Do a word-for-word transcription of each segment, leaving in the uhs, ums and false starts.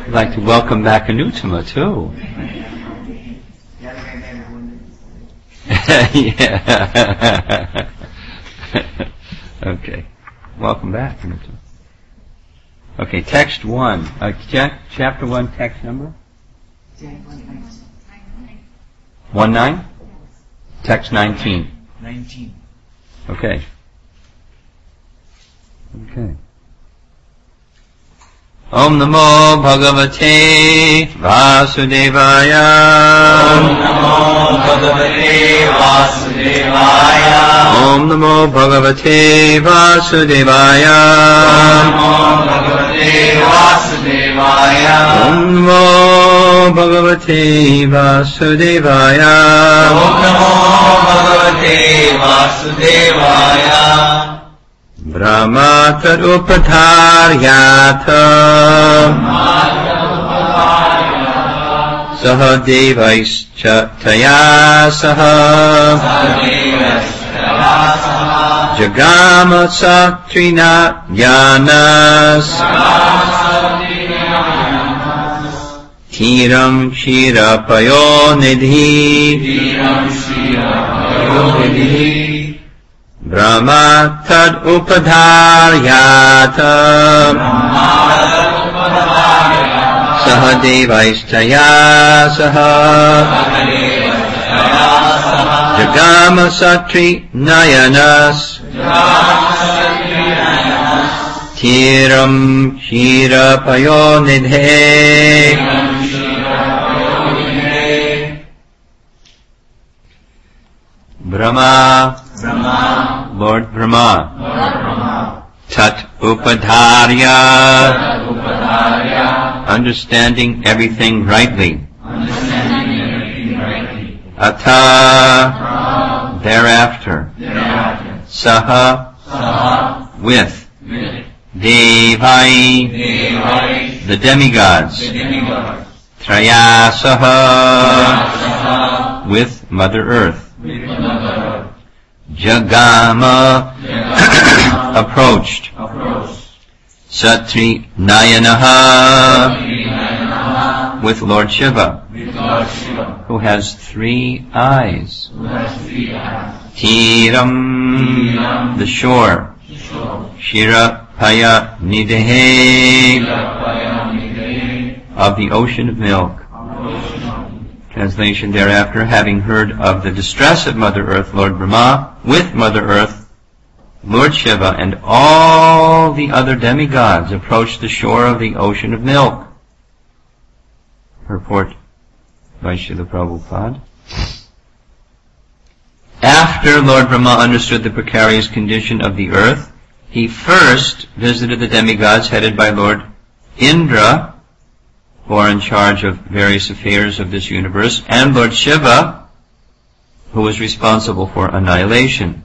I'd like to welcome back Anutama too. Yeah. Okay. Welcome back, Anutama. Okay, text one. Uh, ch- chapter one, text number? One nine? Text nineteen. Nineteen. Okay. Okay. Om Namo Bhagavate Vasudevaya. Om Namo Bhagavate Vasudevaya. Om Namo Bhagavate Vasudevaya. Om Namo Bhagavate Vasudevaya. Om Namo Bhagavate Vasudevaya. Vasudevaya. Brahma tad upadharyata. Saha devaischa taya saha. Jagama satrina jnanas. Tiram shirapayo nidhi. Brahma tad upadharyata. Saha devaishtaya saha. Jagama satri nayanas. Tiram shirapayo nidhe. Brahma, Brahma, Lord Brahma, Lord Brahma, Tat Upadharya, Tat Upadharya, understanding everything rightly. understanding everything rightly. Atha, From, thereafter. thereafter. Saha, Saha, with. with. Devai, Devai, the demigods. the demigods. Trayasaha, Saha, with Mother Earth. with Mother Jagama, Jagama, approached. approached. Satri Nayanaha, Nayanaha, with Lord Shiva, with Lord Shiva, who has three eyes. who has three eyes. Tiram, Tiram, the shore. Shore, Shira Paya Nidehe, Shirapayamide, of the ocean of milk. Ocean, Translation thereafter, having heard of the distress of Mother Earth, Lord Brahma, with Mother Earth, Lord Shiva, and all the other demigods approached the shore of the ocean of milk. Purport by Srila Prabhupada. After Lord Brahma understood the precarious condition of the earth, he first visited the demigods headed by Lord Indra, who are in charge of various affairs of this universe, and Lord Shiva, who is responsible for annihilation.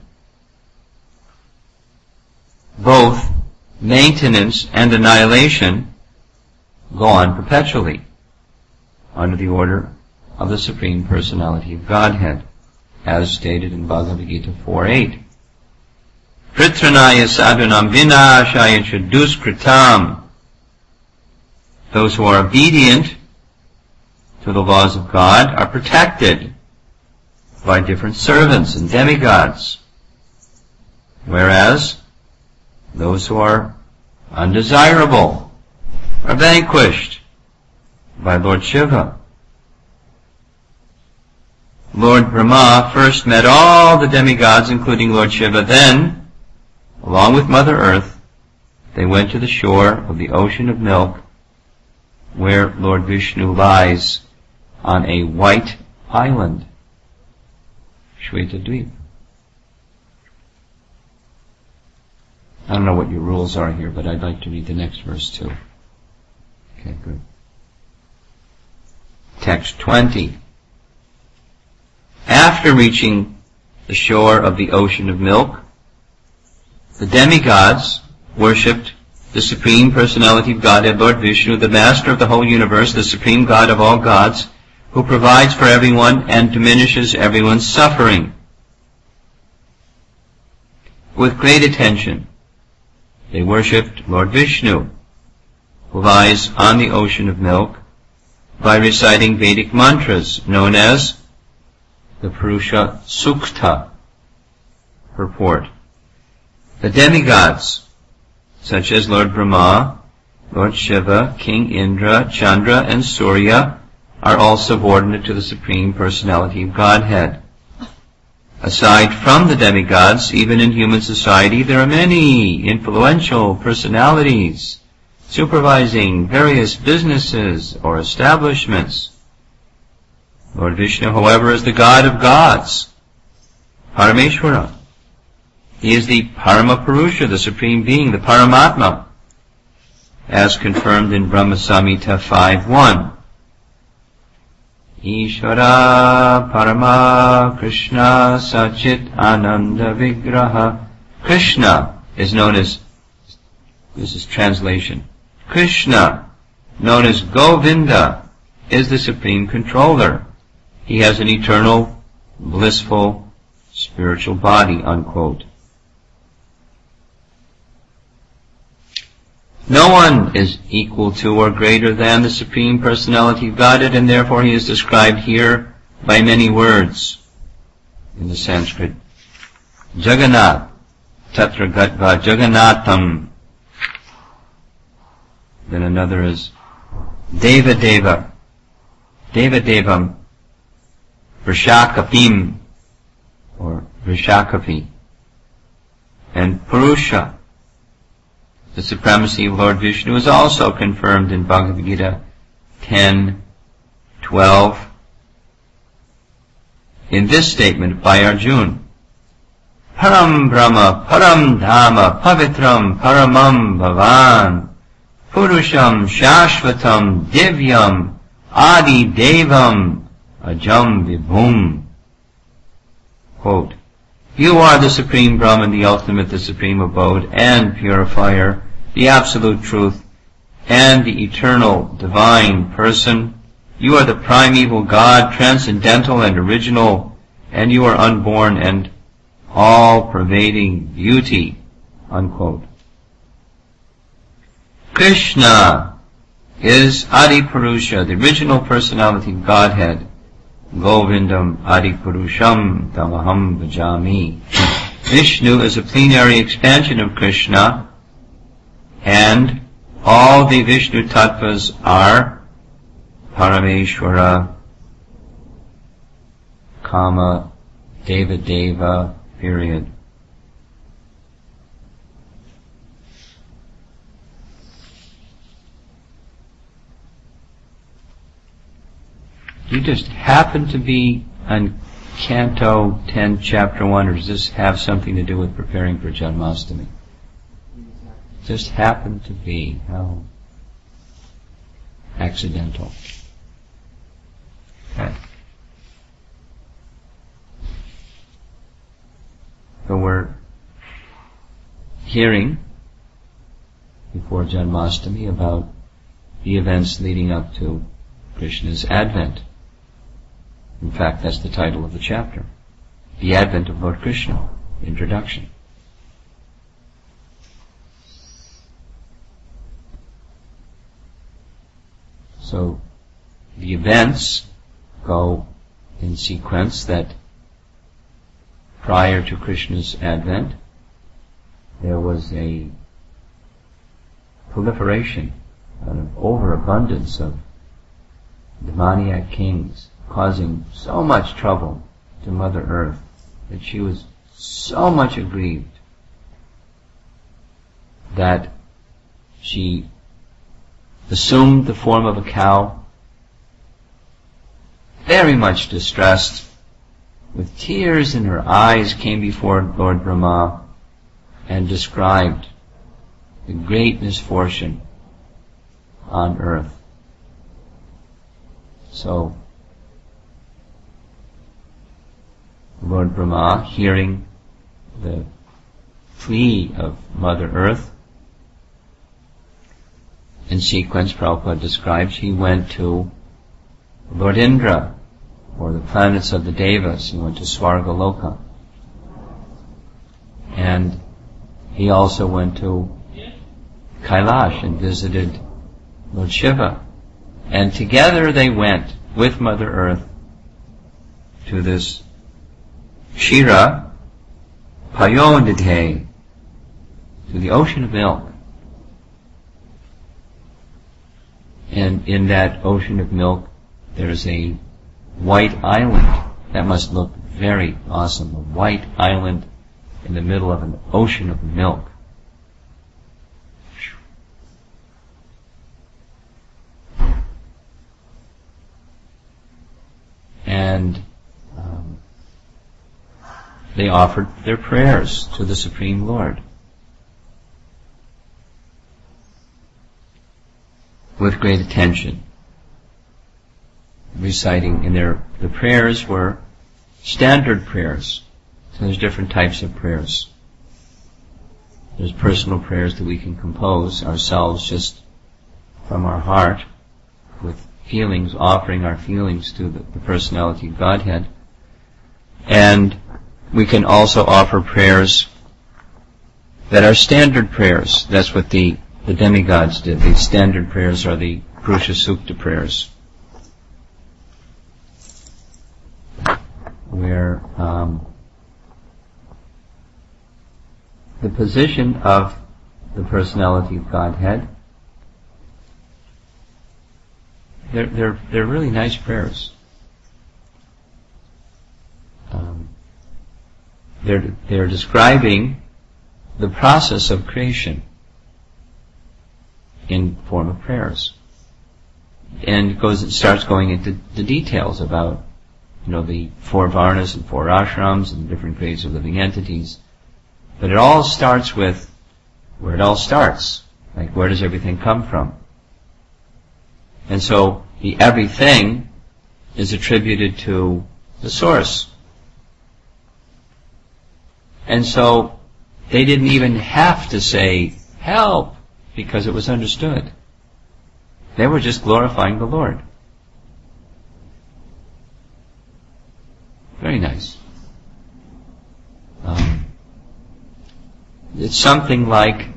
Both maintenance and annihilation go on perpetually under the order of the Supreme Personality of Godhead, as stated in Bhagavad Gita four eight. Pritranaya sadhanam vinashaya chaduskritam. Those who are obedient to the laws of God are protected by different servants and demigods, whereas those who are undesirable are vanquished by Lord Shiva. Lord Brahma first met all the demigods, including Lord Shiva. Then, along with Mother Earth, they went to the shore of the ocean of milk, where Lord Vishnu lies on a white island, Shweta-dweep. I don't know what your rules are here, but I'd like to read the next verse too. Okay, good. Text twenty. After reaching the shore of the ocean of milk, the demigods worshipped the Supreme Personality of Godhead, Lord Vishnu, the Master of the whole universe, the Supreme God of all gods, who provides for everyone and diminishes everyone's suffering. With great attention, they worshipped Lord Vishnu, who lies on the ocean of milk, by reciting Vedic mantras known as the Purusha Sukta purport. The demigods, such as Lord Brahma, Lord Shiva, King Indra, Chandra, and Surya, are all subordinate to the Supreme Personality of Godhead. Aside from the demigods, even in human society, there are many influential personalities supervising various businesses or establishments. Lord Vishnu, however, is the God of gods, Parameshwara. He is the Parama Purusha, the Supreme Being, the Paramatma, as confirmed in Brahma Samhita five one. Ishvara Parama Krishna Sachit Ananda Vigraha. Krishna is known as, this is translation, Krishna, known as Govinda, is the Supreme Controller. He has an eternal, blissful, spiritual body, unquote. No one is equal to or greater than the Supreme Personality of Godhead, and therefore he is described here by many words in the Sanskrit. Jagannath, Tatra Gatva Jagannatham. Then another is Deva Deva, Deva Devam, Vrishakapim, or Vrishakapi, and Purusha. The supremacy of Lord Vishnu is also confirmed in Bhagavad Gita ten twelve. In this statement by Arjuna, Param Brahma, Param Dhamma, Pavitram, Paramam Bhavan, Purusham, Shashvatam, Divyam, Adi Devam, Ajam Vibhum. Quote, you are the Supreme Brahman, the ultimate, the supreme abode and purifier, the absolute truth, and the eternal divine person. You are the primeval God, transcendental and original, and you are unborn and all-pervading beauty. Unquote. Krishna is Adi Purusha, the original personality of Godhead. Govindam Adi Purusham Tamaham Bhajami. Vishnu is a plenary expansion of Krishna, and all the Vishnu tattvas are Parameshwara, Kama, Deva Deva, period. Do you just happen to be on Canto ten, Chapter one, or does this have something to do with preparing for Janmashtami? Just happen to be. How accidental. Okay. So we're hearing before Janmashtami about the events leading up to Krishna's advent. In fact, that's the title of the chapter. The Advent of Lord Krishna. Introduction. So, the events go in sequence that prior to Krishna's advent, there was a proliferation, an overabundance of demoniac kings, causing so much trouble to Mother Earth that she was so much aggrieved that she assumed the form of a cow, very much distressed, with tears in her eyes, came before Lord Brahma and described the great misfortune on earth. So, Lord Brahma, hearing the plea of Mother Earth, in sequence Prabhupada describes, he went to Lord Indra, or the planets of the Devas. He went to Svargaloka. And he also went to Kailash and visited Lord Shiva. And together they went with Mother Earth to this Shira Payonidhe, to the ocean of milk. And in that ocean of milk, there's a white island. That must look very awesome. A white island in the middle of an ocean of milk. And um, they offered their prayers to the Supreme Lord with great attention, reciting in their, the prayers were standard prayers. So there's different types of prayers. There's personal prayers that we can compose ourselves just from our heart with feelings, offering our feelings to the, the personality of Godhead. And we can also offer prayers that are standard prayers. That's what the, the demigods did. The standard prayers are the Purusha Sukta prayers, where um, the position of the personality of Godhead, they're they're they're really nice prayers. Um, they're they're describing the process of creation in form of prayers, and it goes it starts going into the details about, you know, the four varnas and four ashrams and different grades of living entities. But it all starts with where it all starts. Like, where does everything come from? And so the everything is attributed to the source. And so they didn't even have to say, help, because it was understood. They were just glorifying the Lord. Very nice. Um, it's something like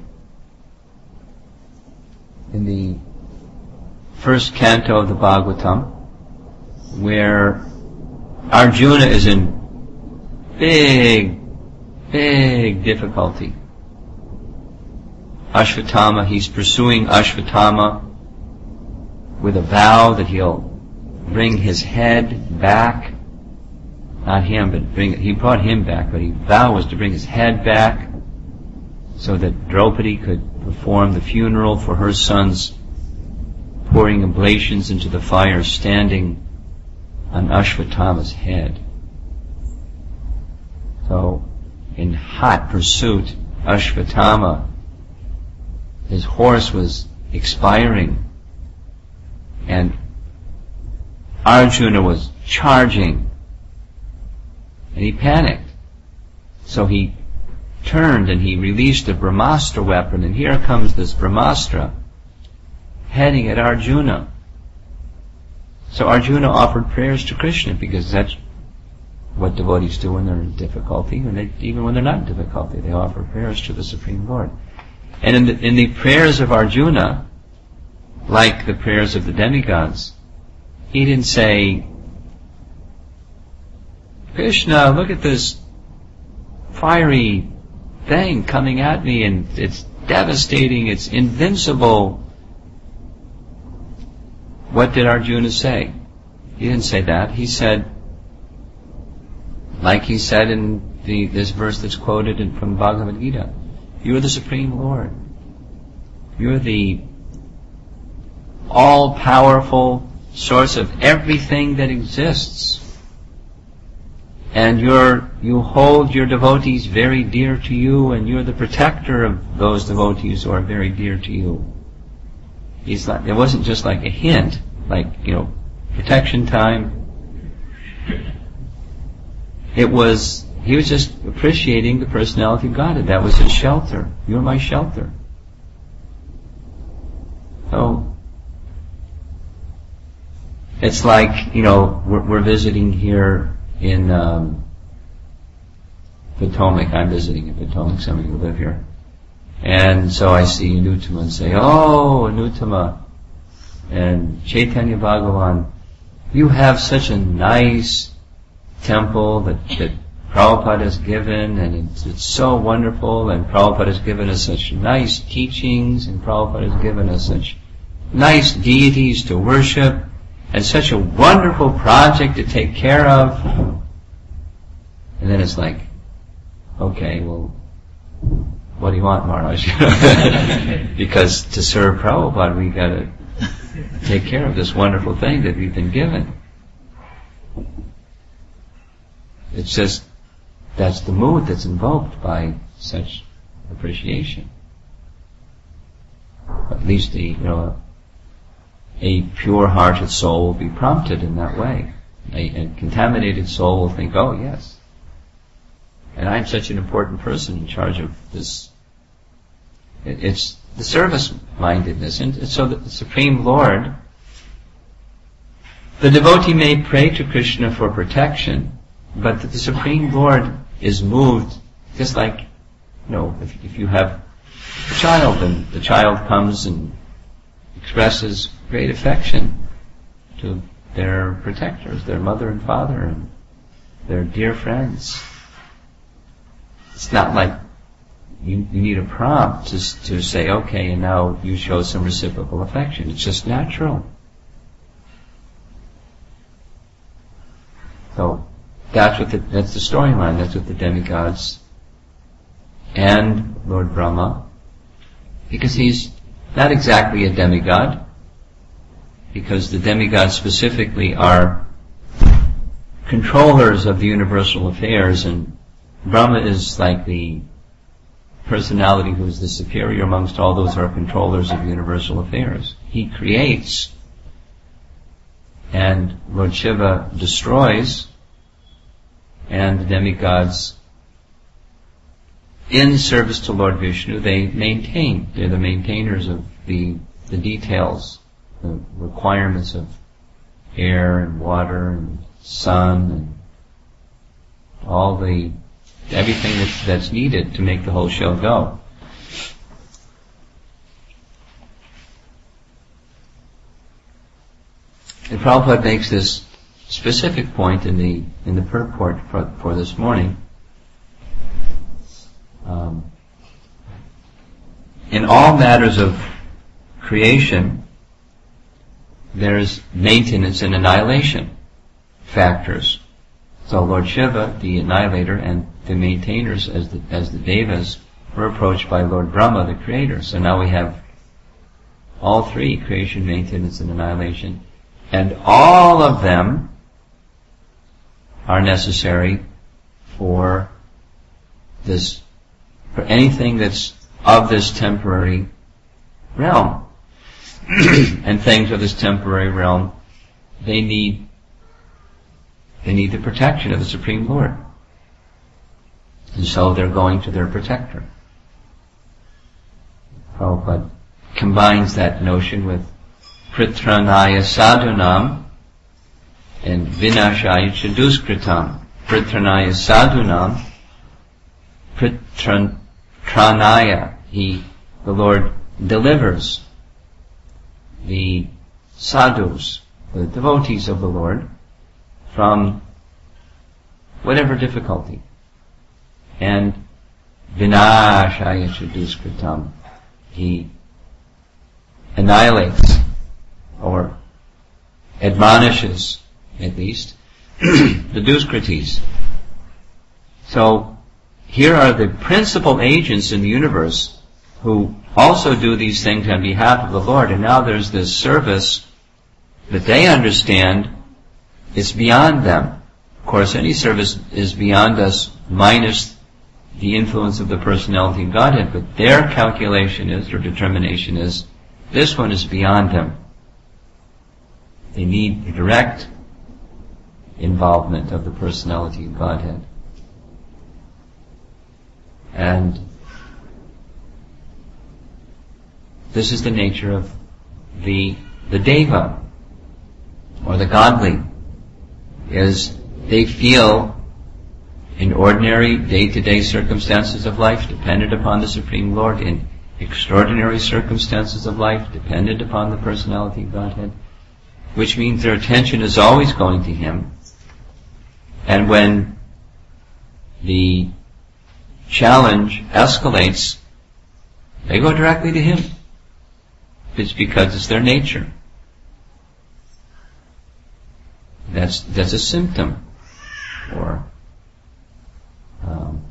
in the first canto of the Bhagavatam, where Arjuna is in big, big difficulty. Ashvatthama, he's pursuing Ashvatthama with a vow that he'll bring his head back. Not him, but bring, he brought him back, but his vow was to bring his head back so that Draupadi could perform the funeral for her sons, pouring oblations into the fire, standing on Ashvatthama's head. So, in hot pursuit, Ashvatthama, his horse was expiring, and Arjuna was charging, and he panicked. So he turned and he released a Brahmastra weapon, and here comes this Brahmastra heading at Arjuna. So Arjuna offered prayers to Krishna, because that's what devotees do when they're in difficulty, and they, even when they're not in difficulty, they offer prayers to the Supreme Lord. And in the, in the prayers of Arjuna, like the prayers of the demigods, he didn't say, Krishna, look at this fiery thing coming at me, and it's devastating, it's invincible. What did Arjuna say? He didn't say that. He said, like he said in the, this verse that's quoted in, from Bhagavad Gita, you are the Supreme Lord. You are the all-powerful source of everything that exists. And you're, you hold your devotees very dear to you, and you're the protector of those devotees who are very dear to you. He's not, it wasn't just like a hint, like, you know, protection time. It was, he was just appreciating the personality of God, and that was his shelter. You're my shelter. So, it's like, you know, we're, we're visiting here in um, Potomac. I'm visiting in Potomac, some of you live here. And so I see Anuttama and say, oh, Anuttama, and Chaitanya Bhagavan, you have such a nice temple that, that Prabhupada has given, and it's, it's so wonderful, and Prabhupada has given us such nice teachings, and Prabhupada has given us such nice deities to worship, and such a wonderful project to take care of. And then it's like, okay, well, what do you want, Maharaj? Because to serve Prabhupada, we gotta take care of this wonderful thing that we've been given. It's just, that's the mood that's invoked by such appreciation. At least the, you know, a pure-hearted soul will be prompted in that way. A, a contaminated soul will think, oh yes, and I'm such an important person in charge of this. It, it's the service-mindedness. And so that the Supreme Lord, the devotee may pray to Krishna for protection, but the Supreme Lord is moved, just like, you know, if, if you have a child and the child comes and expresses great affection to their protectors, their mother and father and their dear friends. It's not like you, you need a prompt to, to say, okay, and now you show some reciprocal affection. It's just natural. So that's what the, that's the storyline. That's what the demigods and Lord Brahma, because he's not exactly a demigod, because the demigods specifically are controllers of the universal affairs, and Brahma is like the personality who is the superior amongst all those who are controllers of universal affairs. He creates, and Lord Shiva destroys, and the demigods, in service to Lord Vishnu, they maintain. They're the maintainers of the the details, the requirements of air and water and sun and all the everything that's, that's needed to make the whole show go. And Prabhupada makes this specific point in the in the purport for, for this morning. Um, in all matters of creation, there's maintenance and annihilation factors. So Lord Shiva, the annihilator, and the maintainers as the, as the devas were approached by Lord Brahma, the creator. So now we have all three, creation, maintenance, and annihilation. And all of them are necessary for this, for anything that's of this temporary realm. And things of this temporary realm, they need they need the protection of the Supreme Lord. And so they're going to their protector. Prabhupada combines that notion with Pritranaya Sadhunam and Vinashaya Chaduskritam. Pritranaya Sadhunam, Pritranaya, he, the Lord delivers the sadhus, the devotees of the Lord, from whatever difficulty. And Vinashaya Chaduskritam, he annihilates or admonishes, at least, the Duskritis. So here are the principal agents in the universe who also do these things on behalf of the Lord, and now there's this service that they understand is beyond them. Of course, any service is beyond us minus the influence of the personality of Godhead, but their calculation is, or determination is, this one is beyond them. They need direct involvement of the personality of Godhead. And this is the nature of the the deva, or the godly, is they feel in ordinary day-to-day circumstances of life dependent upon the Supreme Lord, in extraordinary circumstances of life dependent upon the personality of Godhead, which means their attention is always going to Him. And when the challenge escalates, they go directly to Him. It's because it's their nature. That's that's a symptom. Or um,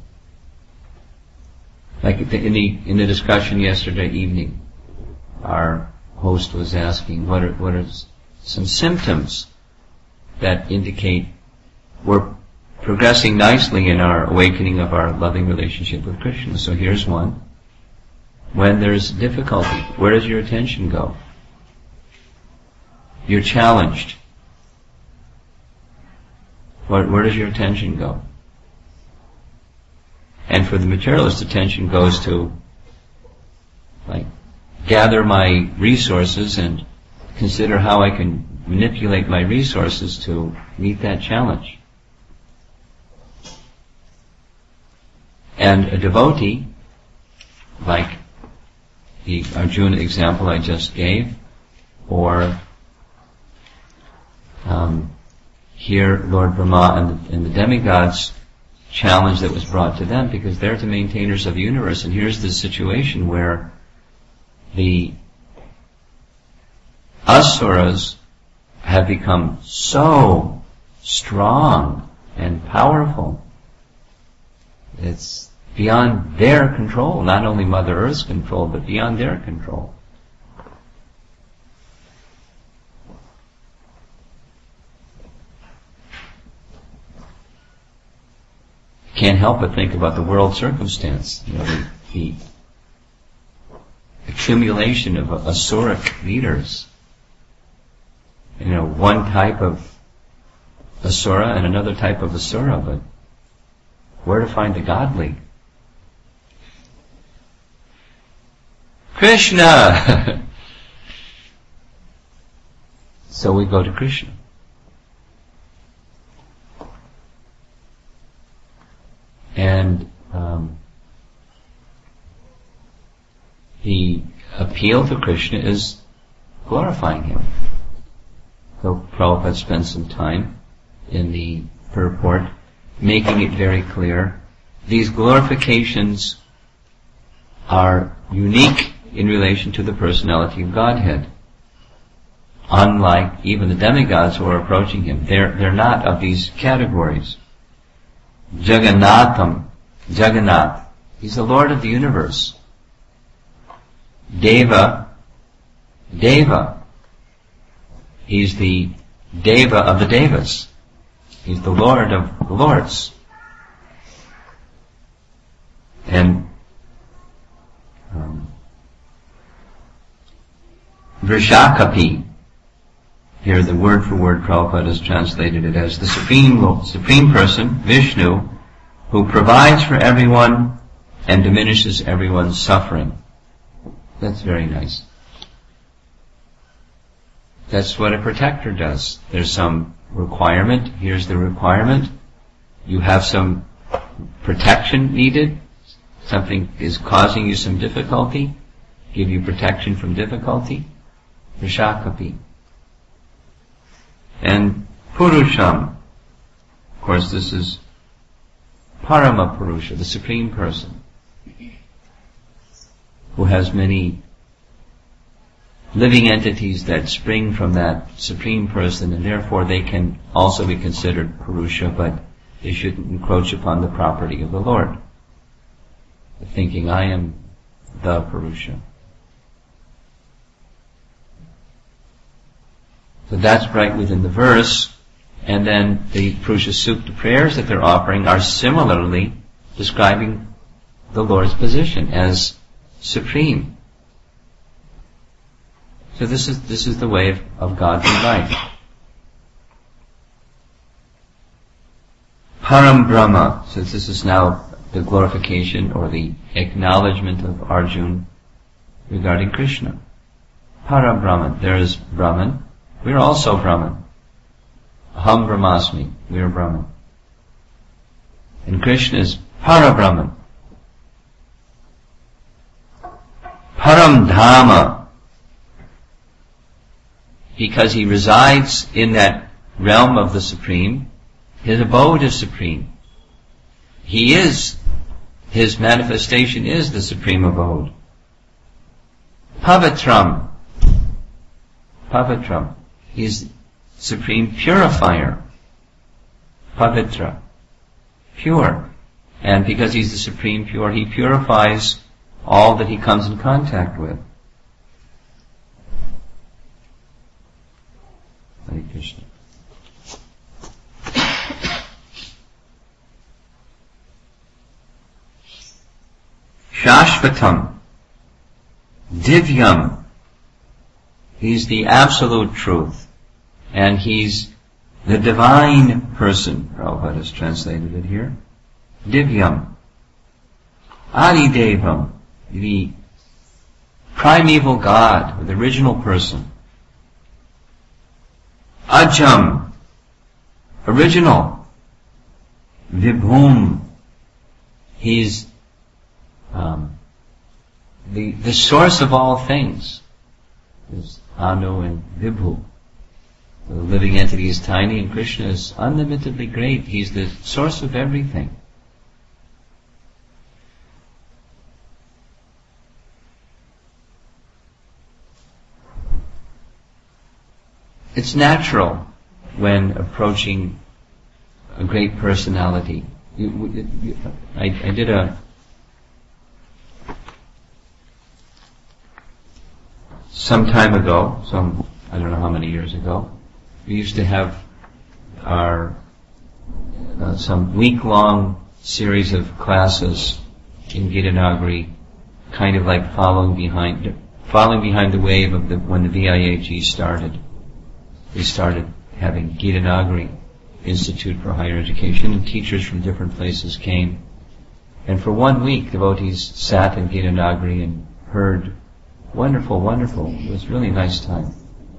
like in the in the discussion yesterday evening, our host was asking, what are what are some symptoms that indicate we're progressing nicely in our awakening of our loving relationship with Krishna. So here's one. When there's difficulty, where does your attention go? You're challenged. Where, where does your attention go? And for the materialist, attention goes to, like, gather my resources and consider how I can manipulate my resources to meet that challenge. And a devotee, like the Arjuna example I just gave, or um, here Lord Brahma and the, and the demigods challenge that was brought to them, because they're the maintainers of the universe. And here's the situation where the asuras have become so strong and powerful. It's beyond their control, not only Mother Earth's control, but beyond their control. Can't help but think about the world circumstance, you know, the, the accumulation of asuric leaders. You know, one type of asura and another type of asura, but where to find the godly? Krishna! So we go to Krishna. And um, the appeal to Krishna is glorifying Him. So Prabhupada spends some time in the purport making it very clear. These glorifications are unique in relation to the personality of Godhead. Unlike even the demigods who are approaching Him. They're, they're not of these categories. Jagannatham, Jagannath, He's the Lord of the universe. Deva, Deva, He's the Deva of the Devas. He's the Lord of the Lords. And um, Vrishakapi, here the word for word Prabhupada has translated it as the Supreme, Supreme Person, Vishnu, who provides for everyone and diminishes everyone's suffering. That's very nice. That's what a protector does. There's some requirement. Here's the requirement. You have some protection needed. Something is causing you some difficulty. Give you protection from difficulty. Vrishakapi. And Purusham. Of course, this is Parama Purusha, the Supreme Person, who has many living entities that spring from that Supreme Person, and therefore they can also be considered Purusha, but they shouldn't encroach upon the property of the Lord, thinking, I am the Purusha. So that's right within the verse, and then the Purusha Sukta prayers that they're offering are similarly describing the Lord's position as supreme. So this is this is the way of, of godly life. Param Brahma, since this is now the glorification or the acknowledgement of Arjuna regarding Krishna. Param Brahman, there is Brahman. We are also Brahman. Aham Brahmasmi, we are Brahman. And Krishna is Para Brahman. Param Dhamma, because he resides in that realm of the Supreme, his abode is supreme. He is, his manifestation is the supreme abode. Pavitram, Pavitram, he is supreme purifier. Pavitra, pure. And because he's the supreme pure, he purifies all that he comes in contact with. Hare Krishna. Shashvatam, Divyam, he's the absolute truth, and he's the divine person. Prabhupada has translated it here. Divyam, Adidevam, the primeval God, the original person. Ajam, original. Vibhum, he's um, the the source of all things. There's Anu and Vibhu. The living entity is tiny, and Krishna is unlimitedly great. He's the source of everything. It's natural when approaching a great personality. You, you, I, I did a some time ago, some I don't know how many years ago. We used to have our uh, some week-long series of classes in Gitanagari, kind of like following behind following behind the wave of the when the V I A G started. We started having Gitanagari Institute for Higher Education, and teachers from different places came. And for one week, devotees sat in Gitanagari and heard. Wonderful, wonderful. It was really a nice time.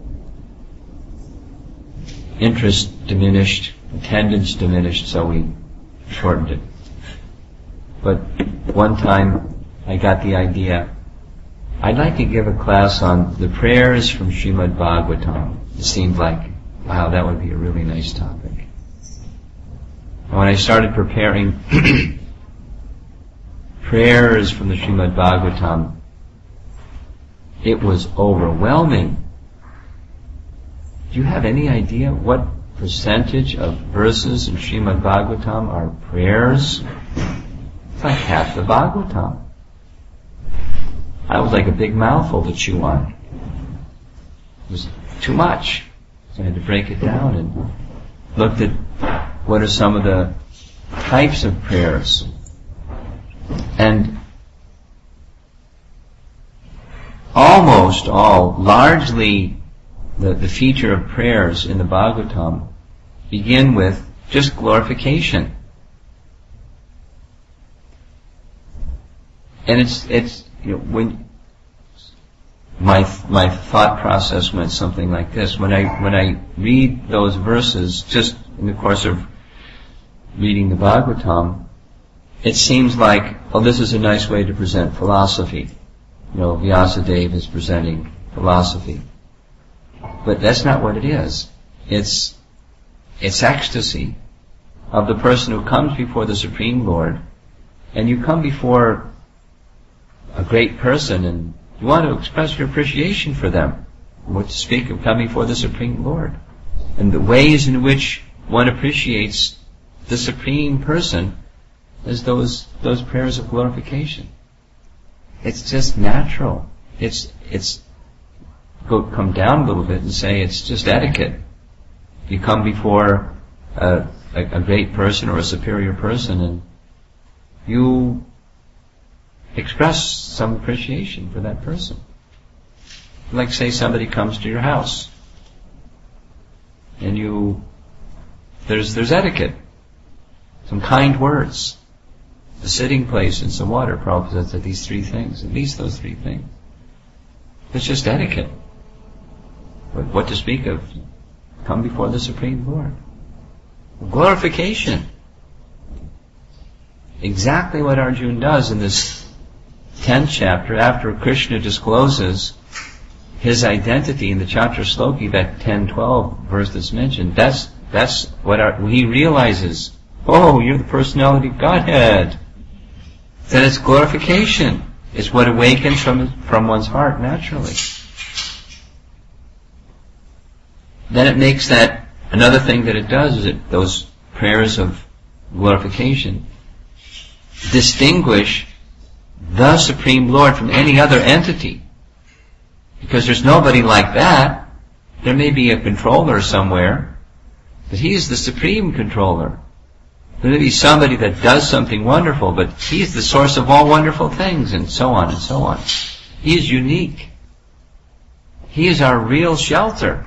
Interest diminished, attendance diminished, so we shortened it. But one time, I got the idea, I'd like to give a class on the prayers from Srimad Bhagavatam. It seemed like, wow, that would be a really nice topic. And when I started preparing prayers from the Srimad Bhagavatam, it was overwhelming. Do you have any idea what percentage of verses in Srimad Bhagavatam are prayers? It's like half the Bhagavatam. That was like a big mouthful to chew on. It was too much. So I had to break it down and looked at what are some of the types of prayers. And almost all, largely the, the feature of prayers in the Bhagavatam begin with just glorification. And it's, it's, you know, when my, my thought process went something like this. When I, when I read those verses, just in the course of reading the Bhagavatam, it seems like, oh, this is a nice way to present philosophy. You know, Vyasadeva is presenting philosophy. But that's not what it is. It's, it's ecstasy of the person who comes before the Supreme Lord, and you come before a great person and you want to express your appreciation for them. What to speak of coming before the Supreme Lord. And the ways in which one appreciates the Supreme Person is those, those prayers of glorification. It's just natural. It's, it's, go, come down a little bit and say it's just etiquette. You come before a, a, a great person or a superior person and you express some appreciation for that person. Like say somebody comes to your house and you, there's, there's etiquette. Some kind words. A sitting place and some water. Prabhupada said these three things. At least those three things. It's just etiquette. But what to speak of? Come before the Supreme Lord. Glorification. Exactly what Arjuna does in this tenth chapter, after Krishna discloses his identity in the Chaturshloki, that ten twelve verse that's mentioned, that's that's what our, he realizes. Oh, you're the personality of Godhead. Then it's glorification. It's what awakens from from one's heart naturally. Then it makes that, another thing that it does is it, those prayers of glorification distinguish the Supreme Lord from any other entity. Because there's nobody like that. There may be a controller somewhere, but he is the supreme controller. There may be somebody that does something wonderful, but he is the source of all wonderful things, and so on and so on. He is unique. He is our real shelter.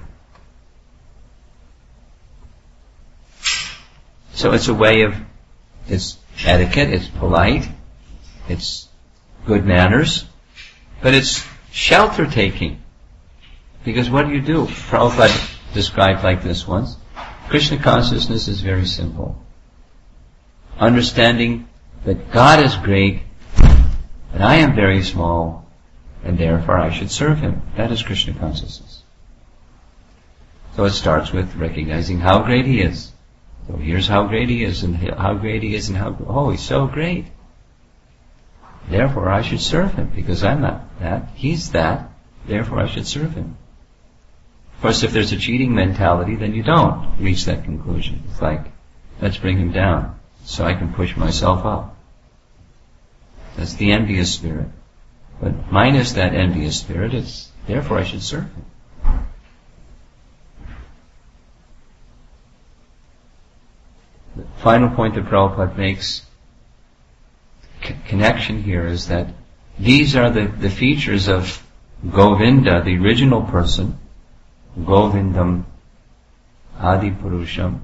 So it's a way of, it's etiquette, it's polite, it's good manners, but it's shelter taking. Because what do you do? Prabhupada described like this once. Krishna consciousness is very simple. Understanding that God is great, and I am very small, and therefore I should serve Him. That is Krishna consciousness. So it starts with recognizing how great He is. So here's how great He is, and how great He is, and how, oh, He's so great. Therefore I should serve Him, because I'm not that. He's that. Therefore I should serve Him. Of course, if there's a cheating mentality, then you don't reach that conclusion. It's like, let's bring Him down, so I can push myself up. That's the envious spirit. But minus that envious spirit, it's, therefore I should serve Him. The final point that Prabhupada makes, c- connection here, is that these are the, the features of Govinda, the original person, Govindam Adi Purusham.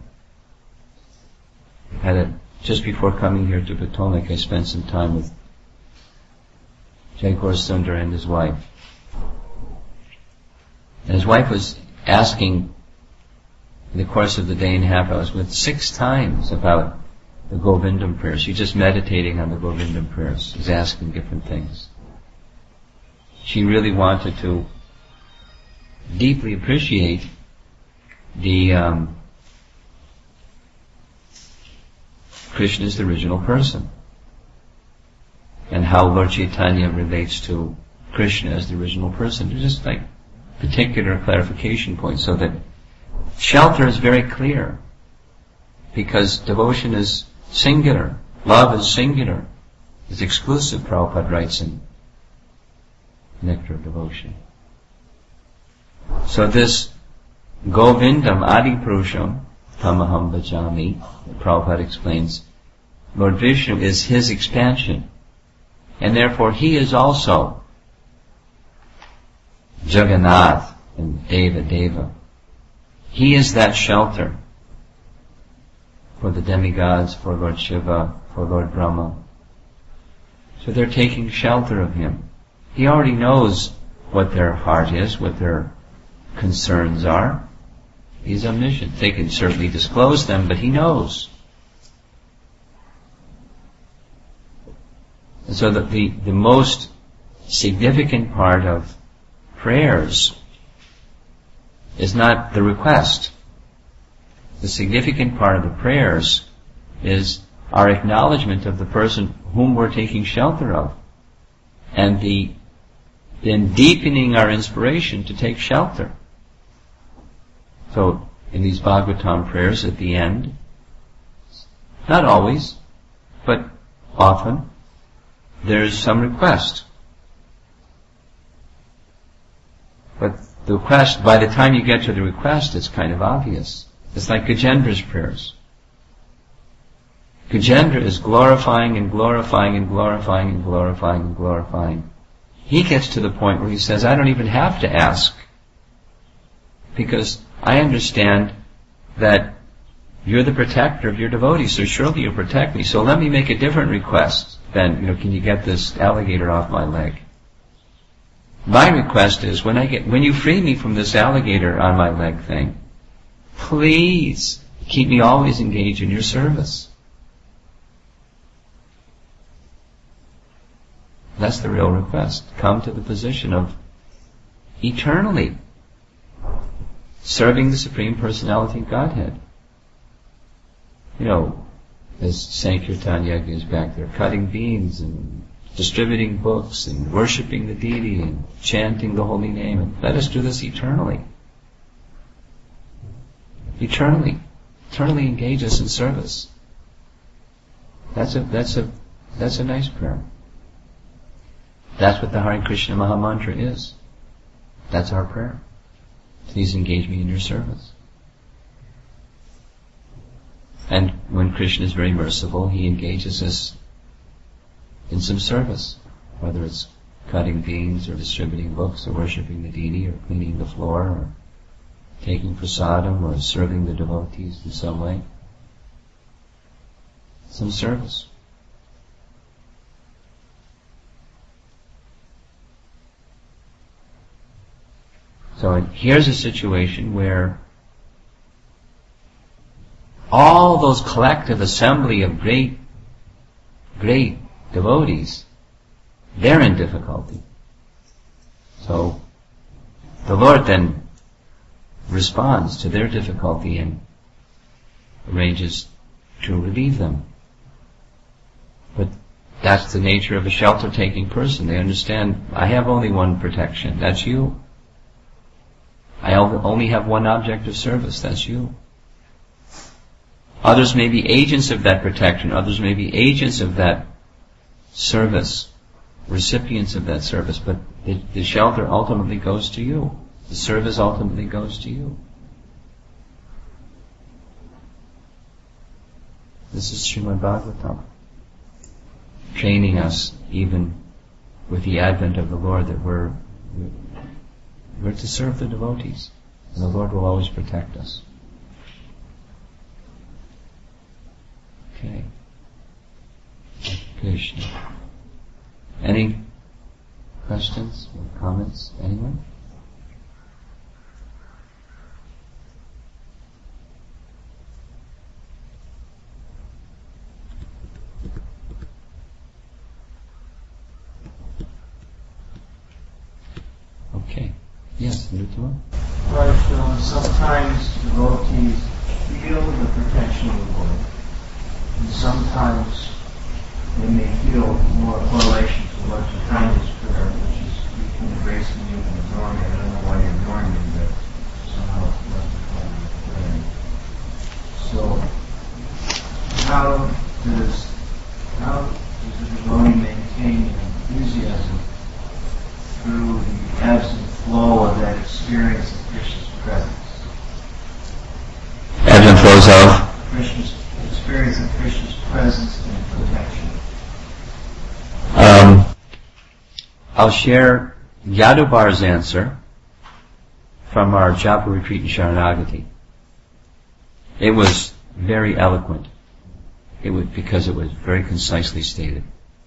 Had a, just before coming here to Potomac, I spent some time with Jaikor Sundar and his wife. And his wife was asking, in the course of the day and a half I was with, six times about the Govindam prayers. She's just meditating on the Govindam prayers. She's asking different things. She really wanted to deeply appreciate the um, Krishna is the original person, and how Lord Chaitanya relates to Krishna as the original person. There's just like particular clarification points, so that shelter is very clear, because devotion is singular, love is singular, is exclusive, Prabhupada writes in Nectar of Devotion. So this Govindam Adi Purusham Tamaham Bhajami, Prabhupada explains, Lord Vishnu is His expansion, and therefore He is also Jagannath and Deva Deva. He is that shelter for the demigods, for Lord Shiva, for Lord Brahma. So they're taking shelter of Him. He already knows what their heart is, what their concerns are. He's omniscient. They can certainly disclose them, but He knows. And so the, the, the most significant part of prayers is not the request. The significant part of the prayers is our acknowledgement of the person whom we're taking shelter of, and the then deepening our inspiration to take shelter. So in these Bhagavatam prayers at the end, not always, but often, there's some request. But the request, by the time you get to the request, it's kind of obvious. It's like Gajendra's prayers. Gajendra is glorifying and glorifying and glorifying and glorifying and glorifying. He gets to the point where he says, I don't even have to ask, because I understand that you're the protector of your devotees, so surely you'll protect me. So let me make a different request than, you know, can you get this alligator off my leg? My request is, when I get, when you free me from this alligator on my leg thing, please keep me always engaged in your service. That's the real request. Come to the position of eternally serving the Supreme Personality of Godhead. You know, as Sankirtan Yajna is back there, cutting beans and distributing books and worshipping the deity and chanting the holy name. And let us do this eternally. Eternally. Eternally engage us in service. That's a, that's a, that's a nice prayer. That's what the Hare Krishna Maha Mantra is. That's our prayer. Please engage me in your service. And when Krishna is very merciful, he engages us in some service, whether it's cutting beans or distributing books or worshipping the deity or cleaning the floor or taking prasadam or serving the devotees in some way. Some service. So here's a situation where all those collective assembly of great, great devotees, they're in difficulty. So the Lord then responds to their difficulty and arranges to relieve them. But that's the nature of a shelter-taking person. They understand, I have only one protection, that's you. I only have one object of service, that's you. Others may be agents of that protection, others may be agents of that service, recipients of that service, but the, the shelter ultimately goes to you. The service ultimately goes to you. This is Srimad Bhagavatam, training us even with the advent of the Lord that we're, we're to serve the devotees, and the Lord will always protect us. Okay. Krishna. Any questions or comments? Anyone? Okay. Yes, Nutama? Right, so sometimes devotees feel the protection of the Lord. And sometimes they may feel more correlation to what the kindness prayer, which is you can embrace me, you can ignore me. I don't know why you're ignoring me, but somehow it's what the kindness prayer. So how does how does the devotee maintain an enthusiasm through the ebbs and flow of that experience of Krishna's presence? Ebbs and flows of Krishna's experience of Krishna's presence and protection. Um, I'll share Yadubar's answer from our Japa retreat in Sharanagati. It was very eloquent. It was because it was very concisely stated.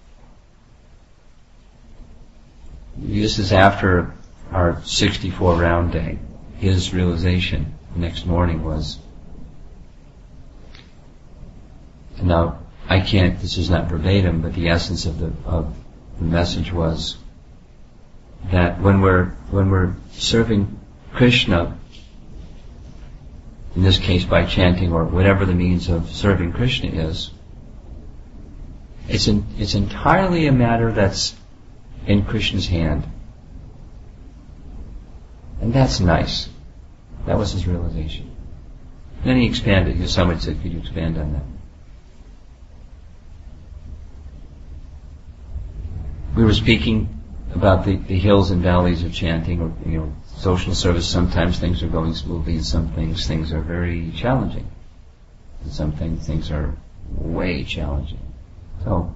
This is after our sixty-four round day. His realization the next morning was, now, I can't, this is not verbatim, but the essence of the, of the message was that when we're, when we're serving Krishna, in this case by chanting or whatever the means of serving Krishna is, it's, in, it's entirely a matter that's in Krishna's hand. And that's nice. That was his realization. And then he expanded. Someone said, could you expand on that? We were speaking about the, the hills and valleys of chanting, or, you know, social service. Sometimes things are going smoothly, and some things things are very challenging. And some things things are way challenging. So,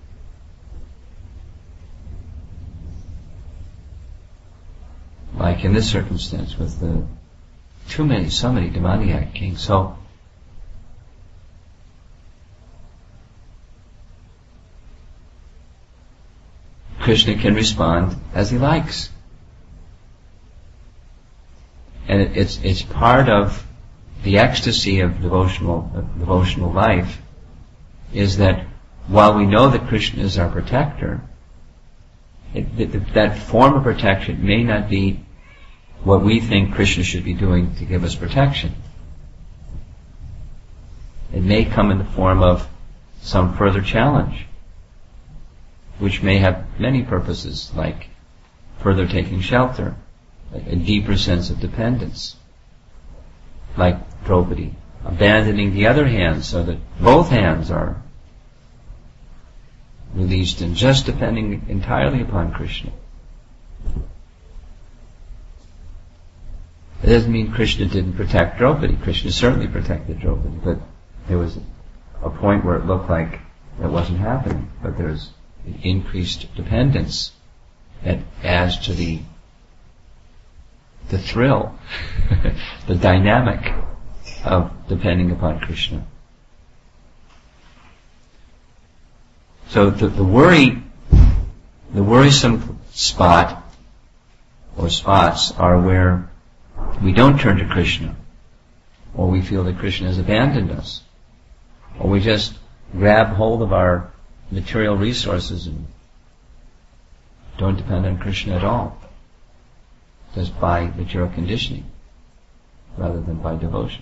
like in this circumstance with the too many, so many demoniac kings. So, Krishna can respond as he likes. And it, it's it's part of the ecstasy of devotional of devotional life, is that while we know that Krishna is our protector, it, it, that form of protection may not be what we think Krishna should be doing to give us protection. It may come in the form of some further challenge, which may have many purposes, like further taking shelter, like a deeper sense of dependence, like Draupadi, abandoning the other hand so that both hands are released and just depending entirely upon Krishna. It doesn't mean Krishna didn't protect Draupadi. Krishna certainly protected Draupadi, but there was a point where it looked like it wasn't happening. But there's an increased dependence that adds to the the thrill, the dynamic of depending upon Krishna. So the, the worry, the worrisome spot or spots are where we don't turn to Krishna, or we feel that Krishna has abandoned us, or we just grab hold of our material resources and don't depend on Krishna at all, just by material conditioning rather than by devotion.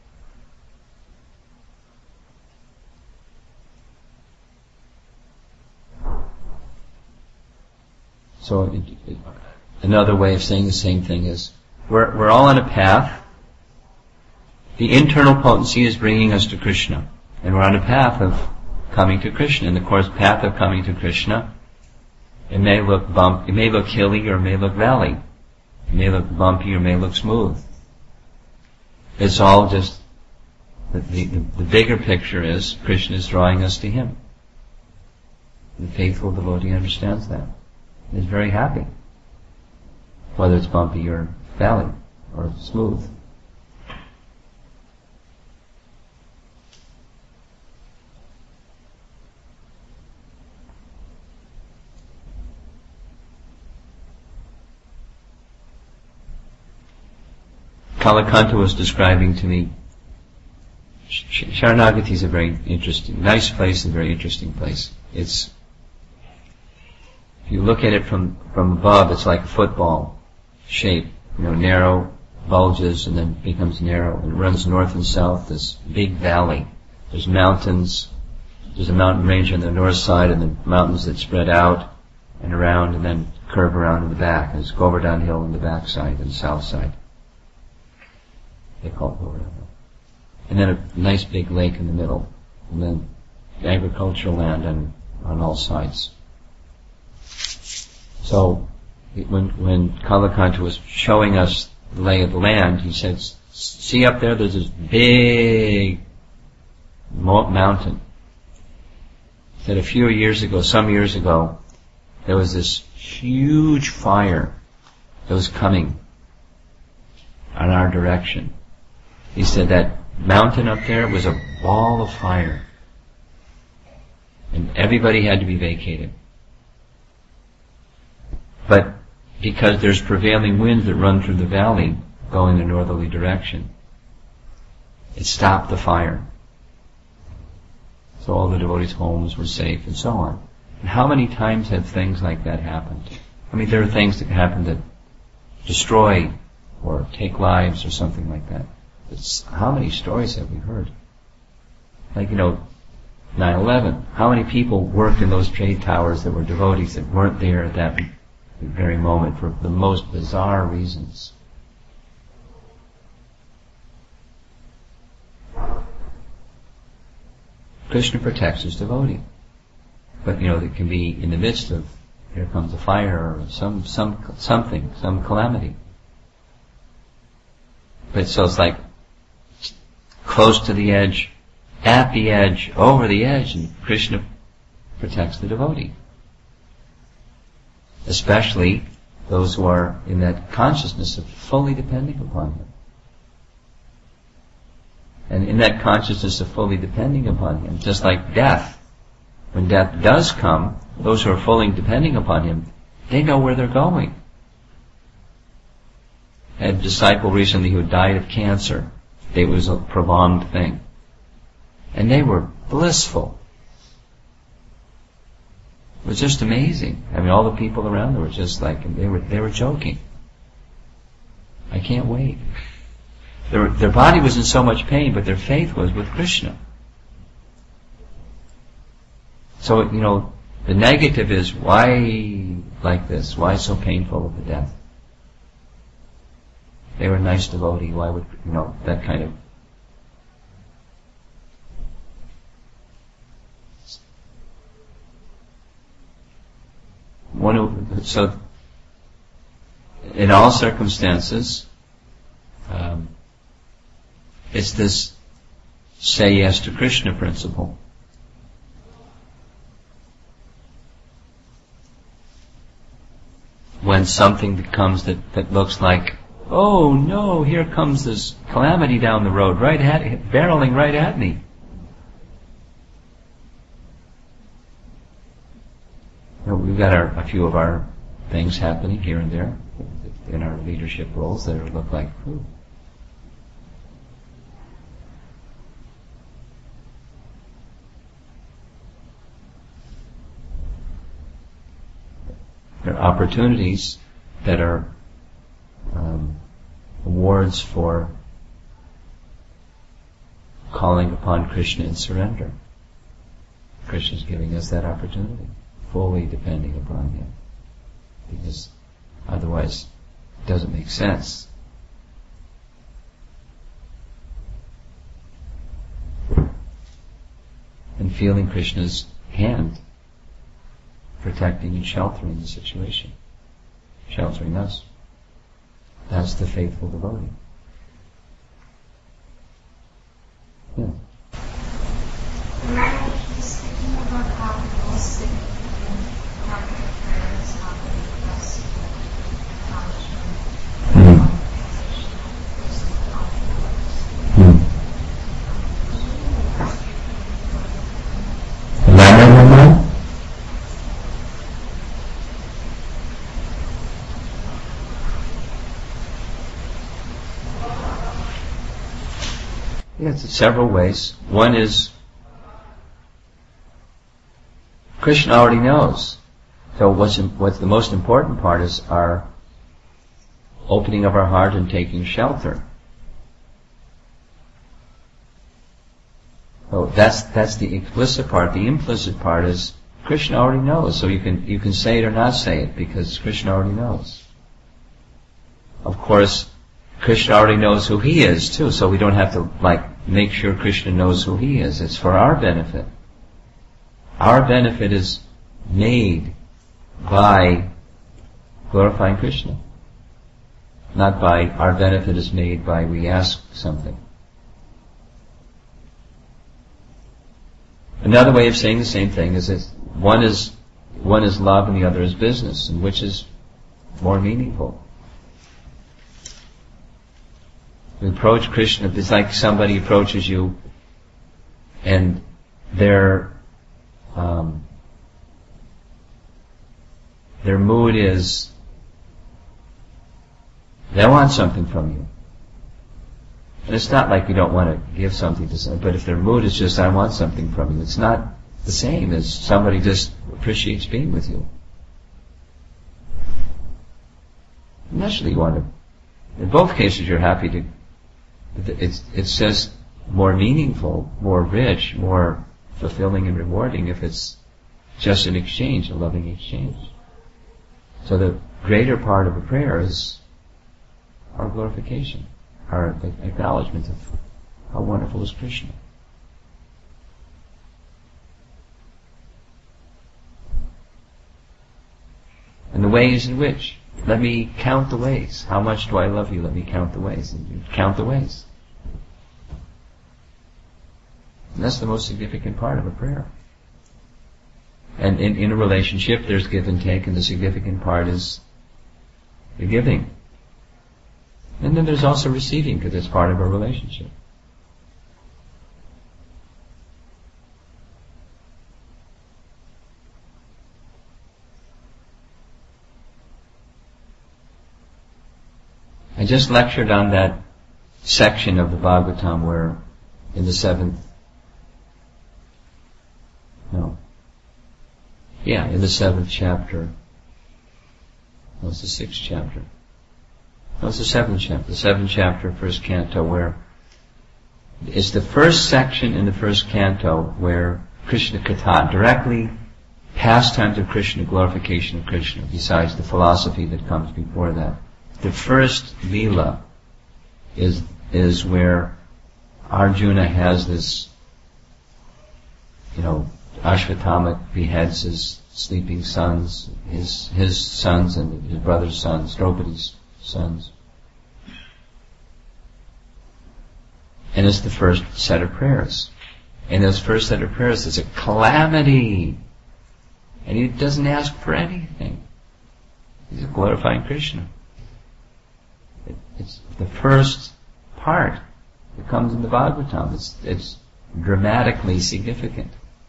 So it, it, another way of saying the same thing is we're, we're all on a path. The internal potency is bringing us to Krishna, and we're on a path of coming to Krishna. And of course, path of coming to Krishna, it may look bump, it may look hilly or it may look valley. It may look bumpy or it may look smooth. It's all just, the, the, the bigger picture is Krishna is drawing us to Him. The faithful devotee understands that. Is very happy, whether it's bumpy or valley or smooth. Kalakanta was describing to me, Sharanagati is a very interesting, nice place, a very interesting place. It's If you look at it from, from above, it's like a football shape, you know, narrow, bulges, and then becomes narrow, and it runs north and south, this big valley. There's mountains, there's a mountain range on the north side, and then mountains that spread out and around, and then curve around in the back. There's Govardhan Hill on the back side and the south side. They call it Govardhan Hill. And then a nice big lake in the middle, and then agricultural land on, on all sides. So, when when Kalakanta was showing us the lay of the land, he said, see up there, there's this big mountain. He said a few years ago, some years ago, there was this huge fire that was coming on our direction. He said that mountain up there was a ball of fire. And everybody had to be vacated. But because there's prevailing winds that run through the valley going in a northerly direction, it stopped the fire. So all the devotees' homes were safe and so on. And how many times have things like that happened? I mean, there are things that happen that destroy or take lives or something like that. It's, how many stories have we heard? Like, you know, nine eleven. How many people worked in those trade towers that were devotees that weren't there at that very moment for the most bizarre reasons? Krishna protects his devotee. But, you know, it can be in the midst of, here comes a fire or some, some, something, some calamity. But so it's like close to the edge, at the edge, over the edge, and Krishna protects the devotee. Especially those who are in that consciousness of fully depending upon Him. And in that consciousness of fully depending upon Him, just like death, when death does come, those who are fully depending upon Him, they know where they're going. I had a disciple recently who died of cancer. It was a prolonged thing. And they were blissful. It was just amazing. I mean, all the people around there were just like, they were, they were joking. I can't wait. Their, their body was in so much pain, but their faith was with Krishna. So, you know, the negative is, why like this? Why so painful of the death? They were a nice devotee. Why would, you know, that kind of... One of, so, in all circumstances, um, it's this say yes to Krishna principle. When something that comes that, that looks like, oh no, here comes this calamity down the road, right at, barreling right at me. You know, we've got our, a few of our things happening here and there in our leadership roles that look like, ooh. There are opportunities that are um, awards for calling upon Krishna in surrender. Krishna is giving us that opportunity, fully depending upon Him, because otherwise it doesn't make sense. And feeling Krishna's hand protecting and sheltering the situation, sheltering us. That's the faithful devotee. Yeah. We're just thinking about how the most significant part of the prayer is not the request of accomplishment, Mm. Mm. Elaborate. Yes, in several ways. One is Krishna already knows. So what's what's the most important part is our opening of our heart and taking shelter. So that's that's the explicit part. The implicit part is Krishna already knows. So you can you can say it or not say it because Krishna already knows. Of course, Krishna already knows who He is too, so we don't have to like make sure Krishna knows who He is. It's for our benefit. Our benefit is made by glorifying Krishna. Not by, our benefit is made by we ask something. Another way of saying the same thing is that one is one is love and the other is business, and which is more meaningful? We approach Krishna, it's like somebody approaches you and their um, their mood is they want something from you. And it's not like you don't want to give something to somebody, but if their mood is just, I want something from you, it's not the same as somebody just appreciates being with you. Naturally you want to, in both cases you're happy to, it's, it's just more meaningful, more rich, more fulfilling and rewarding if it's just an exchange, a loving exchange. So the greater part of a prayer is our glorification, our acknowledgement of how wonderful is Krishna. And the ways in which, let me count the ways. How much do I love you? Let me count the ways. And you count the ways. And that's the most significant part of a prayer. And in, in a relationship, there's give and take, and the significant part is the giving. And then there's also receiving, because it's part of a relationship. I just lectured on that section of the Bhagavatam where in the seventh, no, Yeah, in the seventh chapter. No, it's the sixth chapter. No, it's the seventh chapter. The seventh chapter, first canto, where it's the first section in the first canto where Krishna Katha, directly pastimes of Krishna, glorification of Krishna, besides the philosophy that comes before that. The first Leela is is where Arjuna has this, you know, Ashvatthama beheads his sleeping sons, his his sons and his brother's sons, Draupadi's sons. And it's the first set of prayers. And this first set of prayers is a calamity. And he doesn't ask for anything. He's glorifying Krishna. It, it's the first part that comes in the Bhagavatam. It's, it's dramatically significant.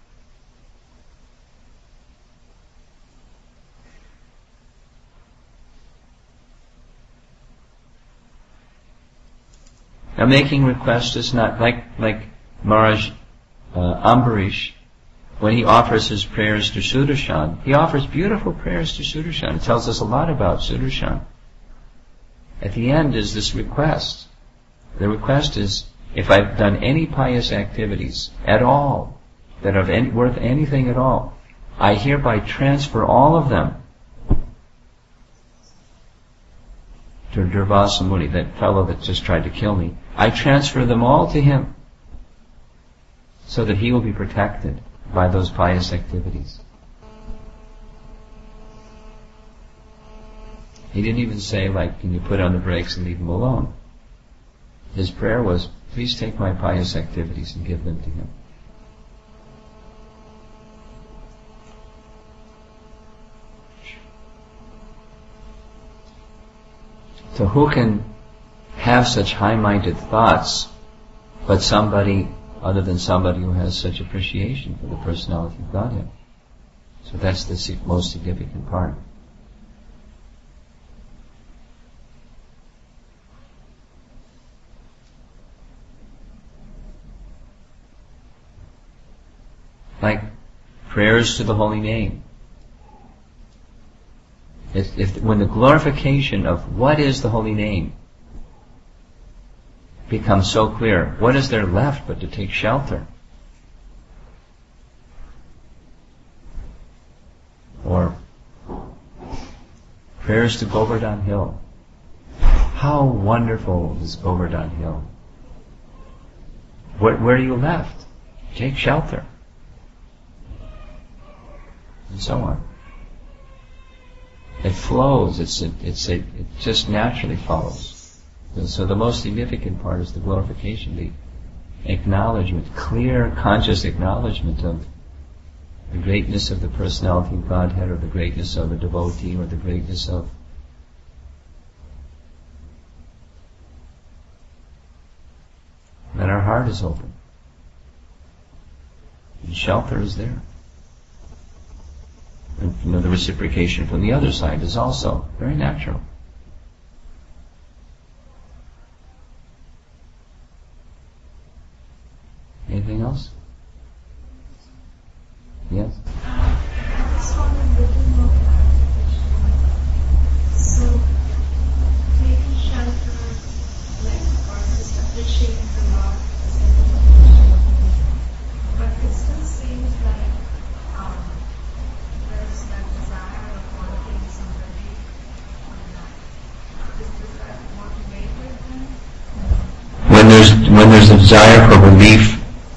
Now, making requests is not like like Maharaj uh, Ambarish, when he offers his prayers to Sudarshan. He offers beautiful prayers to Sudarshan. It tells us a lot about Sudarshan. At the end is this request. The request is, if I've done any pious activities at all that are any, worth anything at all, I hereby transfer all of them to Durvasa Muni, that fellow that just tried to kill me. I transfer them all to him so that he will be protected by those pious activities. He didn't even say, like, can you put on the brakes and leave him alone? His prayer was, please take my pious activities and give them to him. So who can have such high-minded thoughts, but somebody other than somebody who has such appreciation for the personality of Godhead? So that's the most significant part. Like prayers to the holy name. If, if when the glorification of what is the holy name becomes so clear, what is there left but to take shelter? Or prayers to Govardhan Hill. How wonderful is Govardhan Hill? Where, where are you left? Take shelter. And so on. It flows. It's a, it's a, it just naturally follows. And so the most significant part is the glorification, the acknowledgement, clear, conscious acknowledgement of the greatness of the personality of Godhead, or the greatness of a devotee, or the greatness of then our heart is open. And shelter is there. And you know, the reciprocation from the other side is also very natural. Anything else? Yes? I just want a little more clarification. So, taking shelter, like, or just appreciating the Lord as a but it still seems like um, there's that desire of wanting somebody on that. Is, is that motivated then? When there's when there's a desire for relief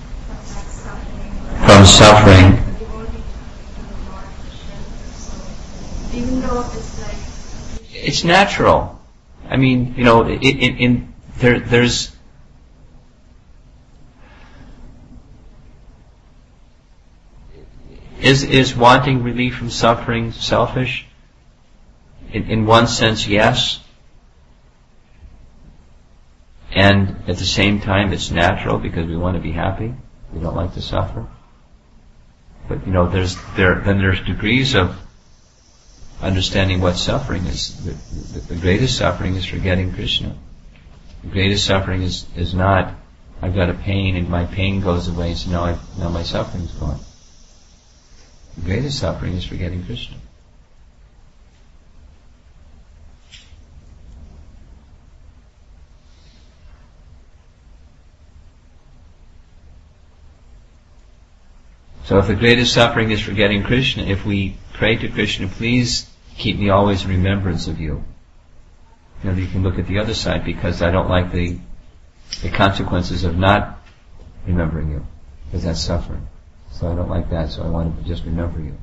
from suffering, even though it's like it's natural. I mean, you know, in, in, in there there's is is wanting relief from suffering selfish? In, in one sense, yes. And at the same time, it's natural because we want to be happy. We don't like to suffer. But you know, there's there then there's degrees of understanding what suffering is. The, the, the greatest suffering is forgetting Krishna. The greatest suffering is, is not, I've got a pain and my pain goes away, so now I now my suffering's gone. The greatest suffering is forgetting Krishna. So if the greatest suffering is forgetting Krishna, if we pray to Krishna, please keep me always in remembrance of you. You know, you can look at the other side, because I don't like the the consequences of not remembering you, because that's suffering. So I don't like that, so I want to just remember you.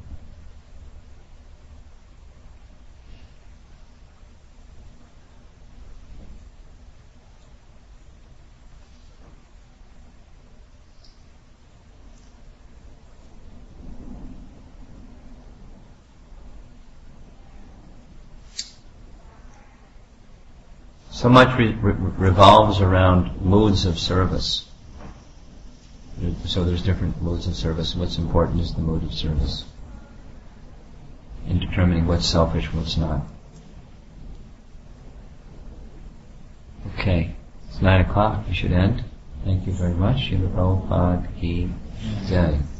So much re- re- revolves around moods of service. So there's different moods of service. What's important is the mood of service, in determining what's selfish, what's not. Okay, it's nine o'clock. We should end. Thank you very much. Srila Prabhupada Ki Jai.